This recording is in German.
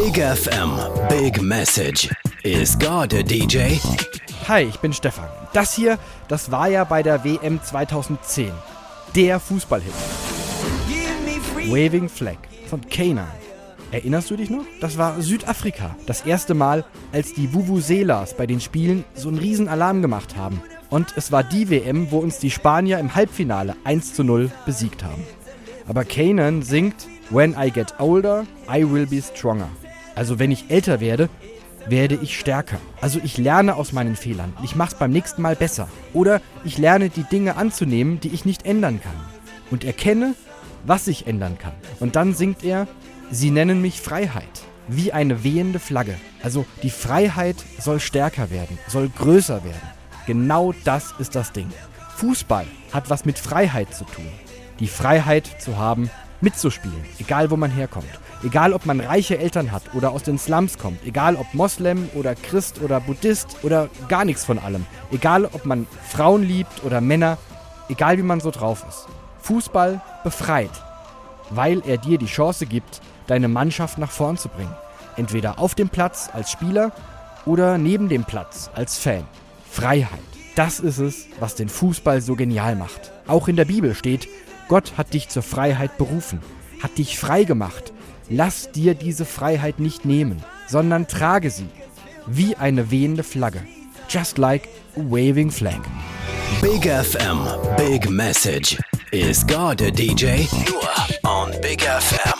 Big FM, Big Message. Is God a DJ? Hi, ich bin Stefan. Das hier, das war ja bei der WM 2010. Der Fußballhit. Waving Flag von Kanan. Erinnerst du dich noch? Das war Südafrika. Das erste Mal, als die Vuvuzelas bei den Spielen so einen riesen Alarm gemacht haben. Und es war die WM, wo uns die Spanier im Halbfinale 1:0 besiegt haben. Aber Kanan singt When I get older, I will be stronger. Also wenn ich älter werde, werde ich stärker. Also ich lerne aus meinen Fehlern. Ich mach's beim nächsten Mal besser. Oder ich lerne die Dinge anzunehmen, die ich nicht ändern kann. Und erkenne, was ich ändern kann. Und dann singt er, sie nennen mich Freiheit. Wie eine wehende Flagge. Also die Freiheit soll stärker werden, soll größer werden. Genau das ist das Ding. Fußball hat was mit Freiheit zu tun. Die Freiheit zu haben, mitzuspielen, egal wo man herkommt. Egal ob man reiche Eltern hat oder aus den Slums kommt. Egal ob Moslem oder Christ oder Buddhist oder gar nichts von allem. Egal ob man Frauen liebt oder Männer. Egal wie man so drauf ist. Fußball befreit, weil er dir die Chance gibt, deine Mannschaft nach vorn zu bringen. Entweder auf dem Platz als Spieler oder neben dem Platz als Fan. Freiheit. Das ist es, was den Fußball so genial macht. Auch in der Bibel steht, Gott hat dich zur Freiheit berufen, hat dich frei gemacht. Lass dir diese Freiheit nicht nehmen, sondern trage sie wie eine wehende Flagge. Just like a waving flag. Big FM, Big Message. Is God a DJ? Nur on Big FM.